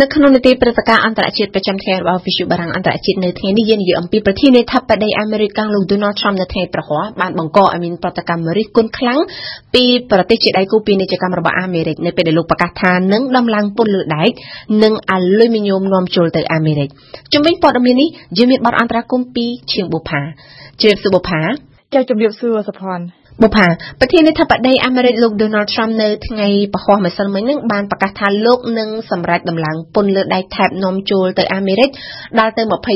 នៅក្នុងនីតិព្រឹត្តិការណ៍អន្តរជាតិប្រចាំថ្ងៃរបស់វិទ្យុបារាំងអន្តរជាតិនៅថ្ងៃនេះយើងនិយាយអំពីប្រធានាធិបតីអាមេរិកលោក Donald Trump នៅថ្ងៃប្រហ័សបានបង្កឲ្យមានប្រតិកម្មរិះគន់ខ្លាំងពីប្រទេសជាដៃគូពាណិជ្ជកម្មរបស់អាមេរិកនៅពេលដែលលោកប្រកាសថានឹងដំឡើងពន្ធលើដែកនិងអាលុយមីញ៉ូមនាំចូលទៅអាមេរិកជំវិញព័ត៌មាននេះយើងមានបទអន្តរាគមន៍ពីឈៀងបុប្ផាជម្រាបសួរបុប្ផាចាជំរាបសួរសុផាន់បុប្ផាប្រធានាធិបតីអាមេរិកលោក Donald Trump នៅថ្ងៃពហុម្សិលមិញនឹងបានប្រកាសថាលោកនឹងសម្រេចដំឡើងពន្ធលើដែកថែបនាំចូលទៅអាមេរិកដល់ទៅ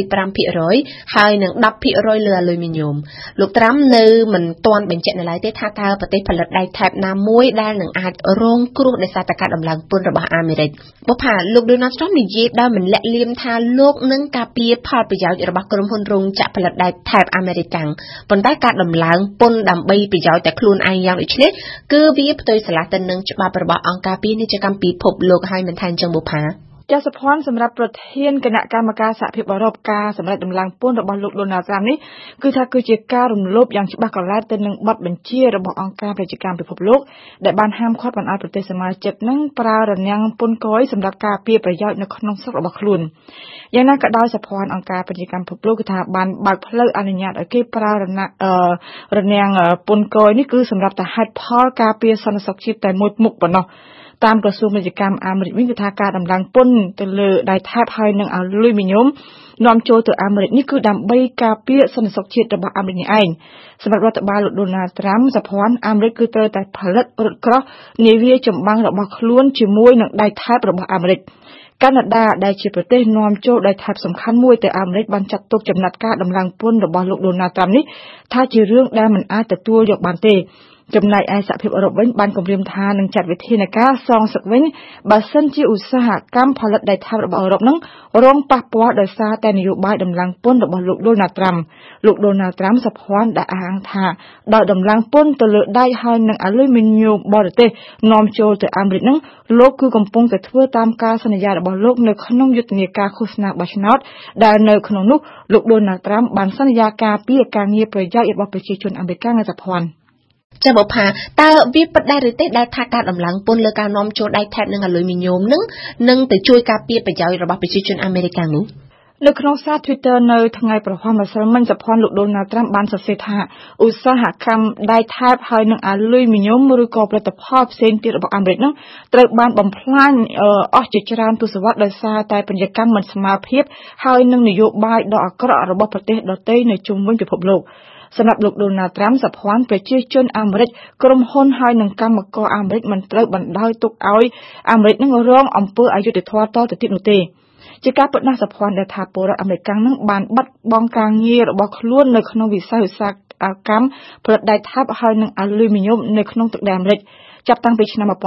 25% ហើយនឹង 10% លើអាលុយមីញ៉ូមលោក Trump នៅមិនទាន់បញ្ជាក់នៅឡើយទេថាតើប្រទេសផលិតដែកថែបណាមួយដែលនឹងអាចរងគ្រោះដោយសារតែការដំឡើងពន្ធរបស់អាមេរិកបុប្ផាលោក Donald Trump និយាយដោយមិនលាក់លៀមថាលោកនឹងការពារផលប្រយោជន៍របស់ក្រុមហ៊ុនរោងចក្រផលិតដែកថែបអាមេរិកប៉ុន្តែការដំឡើងពន្ធដើម្បីប្រយោជន៍តែខ្លួនឯងយ៉ាងដូចនេះគឺវាផ្ទុយស្រឡះទៅនឹងច្បាប់របស់អង្គការពាណិជ្ជកម្មពិភពលោកហើយមិនថាអញ្ចឹងបុប្ផាចាសុផាន់សម្រាប់ប្រធានគណៈកម្មការសហភាពអឺរ៉ុបការសម្រាប់ដំឡើងពន្ធរបស់លោក Donald Trump នេះគឺថាគឺជាការរំលោភយ៉ាងច្បាស់កន្លែងទៅនឹងបទបញ្ជារបស់អង្គការពាណិជ្ជកម្មពិភពលោកដែលបានហាមឃាត់មិនឲ្យប្រទេសសមាជិកនឹងប្រើរនាំងពន្ធគយសម្រាប់ការពារប្រយោជន៍នៅក្នុងស្រុករបស់ខ្លួនយ៉ាងណាក៏ដោយសុផាន់អង្គការពាណិជ្ជកម្មពិភពលោកគឺថាបានបើកផ្លូវអនុញ្ញាតឲ្យគេប្រើរនាំងពន្ធគយនេះគឺសម្រាប់តែហេតុផលការពារសន្តិសុខជាតិតែមួយមុខប៉ុណ្ណោះតាមក្រសួងពាណិជ្ជកម្មអាមេរិកវិញគឺថាការដំឡើងពន្ធទៅលើដែកថែបហើយនឹងអាលុយមីញ៉ូមនាំចូលទៅអាមេរិកនេះគឺដើម្បីការពារសន្តិសុខជាតិរបស់អាមេរិកនេះឯងសម្រាប់រដ្ឋបាលលោក Donald Trump សុផាន់អាមេរិកគឺត្រូវតែផលិតរថក្រោះនាវាចម្បាំងរបស់ខ្លួនជាមួយនឹងដែកថែបរបស់អាមេរិកកាណាដាដែលជាប្រទេសនាំចូលដែកថែបសំខាន់មួយទៅអាមេរិកបានចាត់ទុកចំណាត់ការដំឡើងពន្ធរបស់លោក Donald Trump នេះថាជារឿងដែលមិនអាចទទួលយកបានទេចំណែកឯសហភាពអឺរ៉ុបវិញបានគម្រាមថានឹងចាត់វិធានការសងសឹកវិញបើសិនជាឧស្សាហកម្មផលិតដែកថែបរបស់អឺរ៉ុបនឹងរងប៉ះពាល់ដោយសារតែនយោបាយដំឡើងពន្ធរបស់លោក Donald Trump លោក Donald Trump សុភ័ណ្ឌដែលអាងថាដោយដំឡើងពន្ធទៅលើដែកហើយនឹងអាលុយមីញ៉ូមបរទេសនាំចូលទៅអាមេរិកនឹងលោកគឺកំពុងតែធ្វើតាមការសន្យារបស់លោកនៅក្នុងយុទ្ធនាការឃោសនាបោះឆ្នោតដែលនៅក្នុងនោះលោក Donald Trump បានសន្យាការពារការងារប្រយោជន៍របស់ប្រជាជនអាមេរិកនៅសុភ័ណ្ឌចាបុប្ផាតើវាពិតដែរឬទេដែលថាការដំឡើងពន្ធលើការនាំចូលដែកថែបនិងអាលុយមីញ៉ូមនឹងទៅជួយការពារប្រយោជន៍របស់ប្រជាជនអាមេរិកនោះនៅក្នុងសារ Twitter នៅថ្ងៃប្រហ័សម្សិលមិញសុភ័ណ្ឌលោក Donald Trump បានសរសេរថាឧស្សាហកម្មដែកថែបហើយនឹងអាលុយមីញ៉ូមឬក៏ផលិតផលផ្សេងទៀតរបស់អាមេរិកនឹងត្រូវបានបំផ្លាញអស់ជាច្រើនទសវត្សរ៍ដោយសារតែពាណិជ្ជកម្មមិនស្មើភាពហើយនឹងនយោបាយដ៏អាក្រក់របស់ប្រទេសដទៃនៅជុំវិញពិភពលោកសម្រាប់លោក Donald Trump សុភ័ណ្ឌប្រជាជនអាមេរិកក្រុមហ៊ុនហើយនឹងកម្មករអាមេរិកមិនត្រូវបណ្ដោយទុកឲ្យអាមេរិកនឹងរងអំពើអយុត្តិធម៌តទៅទៀតនោះទេជាការពិតណាស់សុភ័ណ្ឌដែលថាពលរដ្ឋអាមេរិកនឹងបានបាត់បង់ការងាររបស់ខ្លួននៅក្នុងវិស័យឧស្សាហកម្មផលិតដែកថែបហើយនឹងអាលុយមីញ៉ូមនៅក្នុងទឹកដីអាមេរិកចាប់តាំងពីឆ្នាំ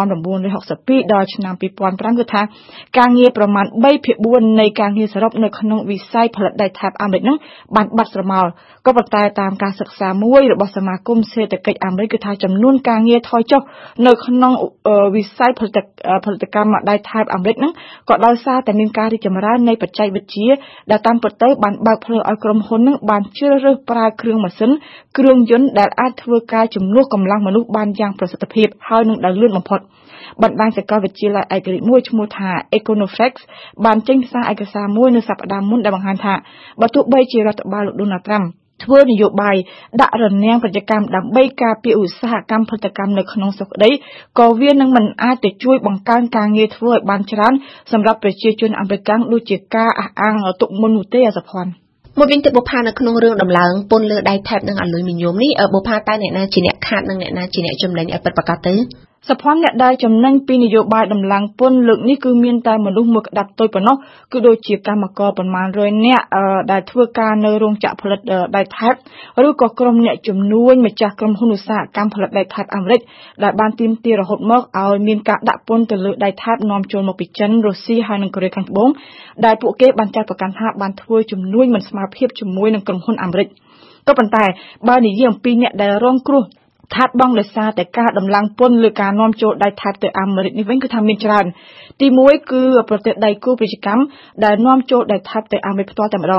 1962ដល់ឆ្នាំ2005គឺថាការងារប្រមាណ 3/4 នៃការងារសរុបនៅក្នុងវិស័យផលិតដែកថែបអាមេរិកនឹងបានបាត់ស្រមោលក៏ប៉ុន្តែតាមការសិក្សាមួយរបស់សមាគមសេដ្ឋកិច្ចអាមេរិកគឺថាចំនួនការងារថយចុះនៅក្នុងវិស័យផលិតកម្មដែកថែបអាមេរិកនឹងក៏ដោយសារតែមានការរីកចម្រើននៃបច្ចេកវិទ្យាដែលតាមពិតទៅបានបើកផ្លូវឲ្យក្រុមហ៊ុននឹងបានជ្រើសរើសប្រើគ្រឿងម៉ាស៊ីនគ្រឿងយន្តដែលអាចធ្វើការជំនួសកម្លាំងមនុស្សបានយ៉ាងប្រសិទ្ធភាពហើយនឹងដែលលឿនបំផុតបណ្ដាញសាកលវិទ្យាល័យឯករាជ្យមួយឈ្មោះថា Econometrics បានចេញផ្សាយឯកសារមួយនៅសប្តាហ៍មុនដែលបង្ហាញថាបើទោះបីជារដ្ឋបាលលោក Donald Trump ធ្វើនយោបាយដាក់រនាំងពាណិជ្ជកម្មដើម្បីការពារឧស្សាហកម្មផលិតកម្មនៅក្នុងស្រុកក្តីក៏វានឹងមិនអាចទៅជួយបង្កើនការងារធ្វើឲ្យបានច្រើនសម្រាប់ប្រជាជនអាមេរិកដូចជាការអះអាងទុកមុននោះទេសុភ័ណ្ឌមួយវិញទៀតបុប្ផានៅក្នុងរឿងដំឡើងពន្ធលើដែកថែបនិងអាលុយមីញ៉ូមនេះបុប្ផាតែអ្នកណាជាអ្នកខាតនិងអ្នកណាជាអ្នកចំណេញឲ្យពិតប្រាកដទៅសុភ័ណ្ឌអ្នកដែលចំណេញពីនយោបាយដំឡើងពន្ធលើកនេះគឺមានតែមនុស្សមួយក្តាប់តូចប៉ុណ្ណោះគឺដូចជាកម្មករប្រមាណ100នាក់ដែលធ្វើការនៅរោងចក្រផលិតដែកថែបឬក៏ក្រុមអ្នកជំនួញម្ចាស់ក្រុមហ៊ុនឧស្សាហកម្មផលិតដែកថែបអាមេរិកដែលបានទាមទាររហូតមកឲ្យមានការដាក់ពន្ធទៅលើដែកថែបនាំចូលមកពីចិនរុស្ស៊ីហើយនិងកូរ៉េខាងត្បូងដែលពួកគេបានចាត់ប្រកាន់ថាបានធ្វើជំនួញមិនស្មើភាពជាមួយនឹងក្រុមហ៊ុនអាមេរិកក៏ប៉ុន្តែបើនិយាយអំពីអ្នកដែលរងគ្រោះថាត់បងដោយសារតែការដំឡើងពន្ធលើការនាំចូលដែកថែបទៅអាមេរិកនេះវិញគឺថាមានច្រើនទី1គឺប្រទេសដៃគូពាណិជ្ជកម្មដែលនាំចូលដែកថែបទៅអាមេរិកផ្ទាល់តែម្ដង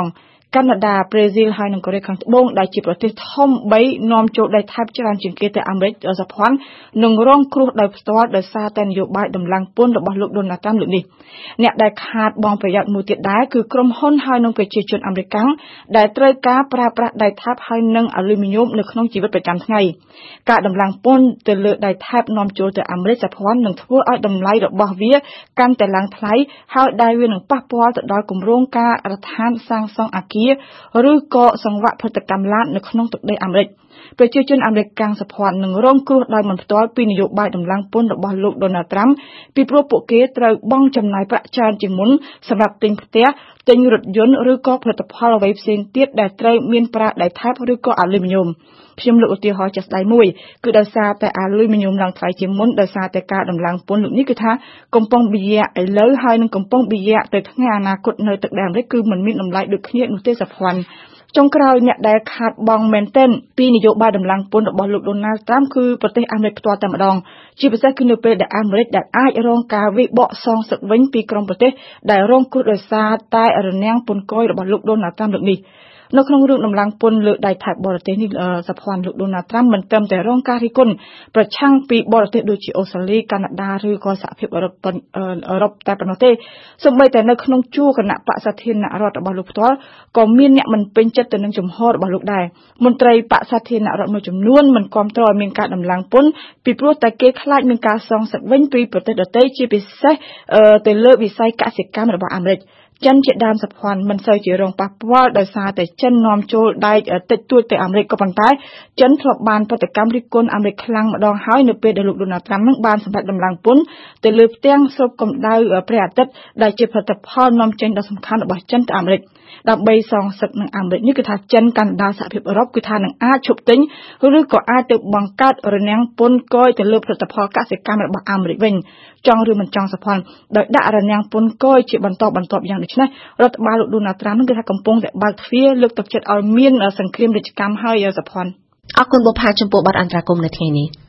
កាណាដាប្រេស៊ីលហើយនិងកូរ៉េខាងត្បូងដែលជាប្រទេសធំ3នាំចូលដីថែបច្រើនជាងគេទៅអាមេរិកសហព័ន្ធនឹងរងគ្រោះដោយផ្ទាល់ដោយសារតែនយោបាយដំឡើងពន្ធរបស់លោកដូណាល់ត្រាំលើកនេះអ្នកដែលខាតបង់ប្រយោជន៍មួយទៀតដែរគឺក្រុមហ៊ុនហើយនិងប្រជាជនអាមេរិកដែលត្រូវការប្រើប្រាស់ដីថែបហើយនិងអាលុយមីញ៉ូមនៅក្នុងជីវិតប្រចាំថ្ងៃការដំឡើងពន្ធទៅលើដីថែបនាំចូលទៅអាមេរិកសហព័ន្ធនឹងធ្វើឲ្យតម្លៃរបស់វាកាន់តែឡើងថ្លៃហើយដែលវានឹងប៉ះពាល់ទៅដល់គម្រោងការរដ្ឋានសាងសង់អគារឬក៏សង្វាក់ផលិតកម្មឡាននៅក្នុងទឹកដីអាមេរិកប្រជាជនអាមេរិកសហព័ន្ធនឹងរងគ្រោះដោយមិនផ្ទាល់ពីនយោបាយដំឡើងពន្ធរបស់លោកដូណាល់ត្រាំពីព្រោះពួកគេត្រូវបង់ចំណាយប្រាក់ច្រើនជាងមុនសម្រាប់ទិញផ្ទះទិញរថយន្តឬក៏ផលិតផលអ្វីផ្សេងទៀតដែលត្រូវមានប្រើដីថែបឬក៏អាលុយមីញ៉ូមខ្ញុំលើកឧទាហរណ៍ជាក់ស្ដែងមួយគឺដោយសារតែអាលុយមីញ៉ូមឡើងថ្លៃជាងមុនដោយសារតែការដំឡើងពន្ធលោកនេះគឺថាកំពុងបិយៈឥឡូវហើយនឹងកំពុងបិយៈទៅថ្ងៃអនាគតនៅទឹកដីអាមេរិកគឺមិនមានតម្លៃដូចគ្នានោះទេសហព័ន្ធចុងក្រោយអ្នកដែលខាតបង់មែនទែនពីនយោបាយដំឡើងពន្ធរបស់លោកដូណាល់ត្រាំគឺប្រទេសអាមេរិកផ្ទាល់តែម្ដងជាពិសេសគឺនៅពេលដែលអាមេរិកដែលអាចរងការវាយបកសងសឹកវិញពីក្រុមប្រទេសដែលរងគ្រោះដោយសារតែរនាំងពន្ធគយរបស់លោកដូណាល់ត្រាំលើកនេះនៅក្នុងរឿងដំឡើងពន្ធលើដីថែបបរទេសនេះសហព័ន្ធលោកដូណាល់ត្រាំមិនត្រឹមតែរងការរិះគន់ប្រឆាំងពីបរទេសដូចជាអូស្ត្រាលីកាណាដាឬក៏សហភាពអឺរ៉ុបតែប៉ុណ្ណោះទេសូម្បីតែនៅក្នុងជួរគណៈបក្សសាធារណរដ្ឋរបស់លោកផ្ទាល់ក៏មានអ្នកមិនពេញចិត្តទៅនឹងជំហររបស់លោកដែរមន្ត្រីបក្សសាធារណរដ្ឋមួយចំនួនមិនគាំទ្រឲ្យមានការដំឡើងពន្ធពីព្រោះតែគេខ្លាចមានការសងសឹកវិញពីប្រទេសដទៃជាពិសេសទៅលើវិស័យកសិកម្មរបស់អាមេរិកចិនជាដើមសហព័ន្ធមិនសូវជារងប៉ះពាល់ដោយសារតែចិននាំចូលដែកតិចតួចទៅអាមេរិកក៏ប៉ុន្តែចិនធ្លាប់បានប្រតិកម្មរិះគន់អាមេរិកខ្លាំងម្ដងហើយនៅពេលដែលលោកដូណាល់ត្រាំនឹងបានសម្រេចដំឡើងពន្ធទៅលើផ្ទាំងស្រូបកម្ដៅព្រះអាទិត្យដែលជាផលិតផលនាំចេញដ៏សំខាន់របស់ចិនទៅអាមេរិកដើម្បីសងសឹកនឹងអាមេរិកនេះគឺថាចិនកាណាដាសហភាពអឺរ៉ុបគឺថានឹងអាចឈប់ទិញឬក៏អាចទៅបង្កើតរនាំងពន្ធគយទៅលើផលិតផលកសិកម្មរបស់អាមេរិកវិញចង់ឬមិនចង់សហព័ន្ធដោយដាក់រនាំងពន្ធគយជាបន្តបន្ទាប់យ៉ាងដូចនេះរដ្ឋបាលលោកដូណាល់ត្រាំនឹងគឺថាកំពុងតែបើកទ្វារលើកទឹកចិត្តឲ្យមានសង្គ្រាមពាណិជ្ជកម្មហើយសហព័ន្ធអរគុណបុប្ផាចំពោះបទអន្តរាគមន៍នៅថ្ងៃនេះ